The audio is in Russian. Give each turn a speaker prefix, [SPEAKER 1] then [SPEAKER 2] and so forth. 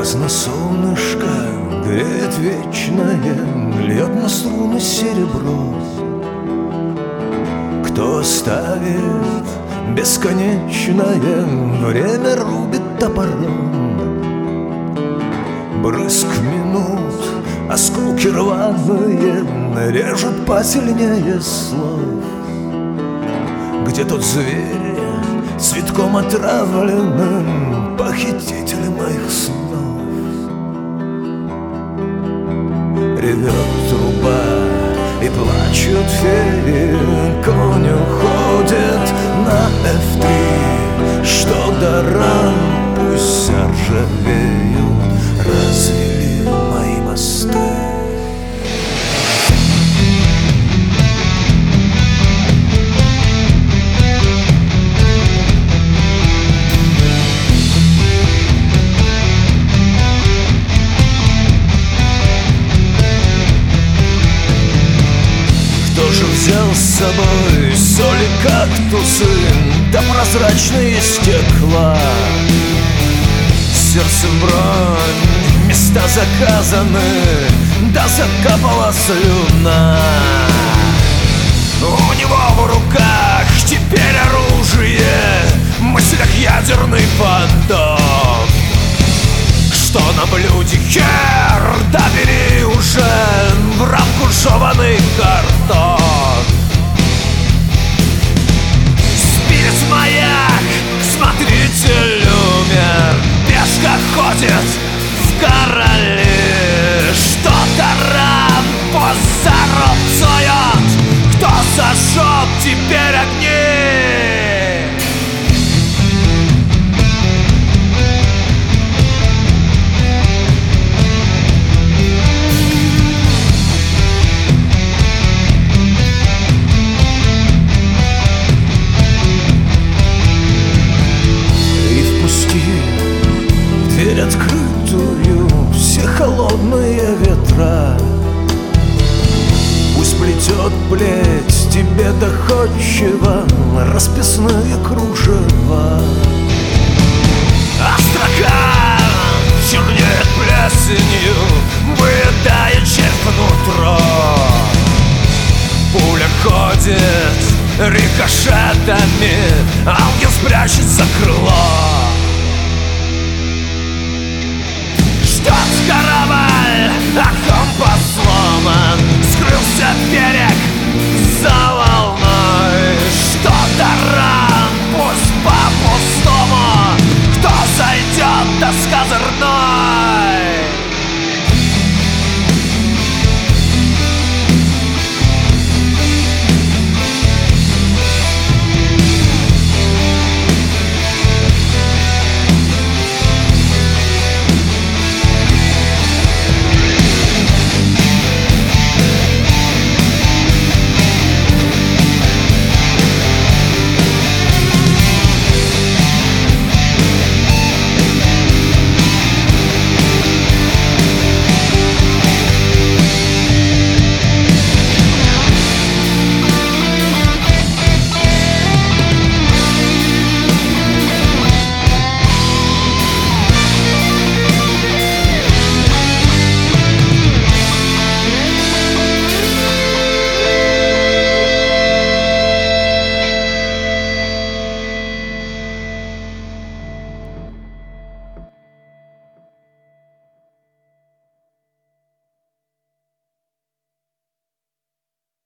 [SPEAKER 1] Поздно солнышко греет вечное, льет на струны серебро. Кто оставит бесконечное, время рубит топором. Брызг минут, осколки рваные режут посильнее слов. Где тот зверь, цветком отравленным, похититель моих снов? Ревет труба и плачут феи, конь уходит на F3. Что до ран, пусть заржавеют, развели мои мосты. Кто же взял с собой соли, кактусы, да прозрачные стекла? Сердце в бронь, места заказаны, да закапала слюна. У него в руках теперь оружие, в мыслях ядерный поток. Что на блюде хер, да бери уже в рамку жеваный картон. Спирит маяк, смотритель умер, пешка ходит в короли. Что-то рампу зарубцует, кто зажег теперь огни? Дверь открытую, все холодные ветра. Пусть плетет плеть тебе доходчиво расписные кружева. А строка чернеет плесенью, выедает червь внутрь. Пуля ходит рикошетами, ангел спрячет за крыло. Ждет корабль, а компас сломан,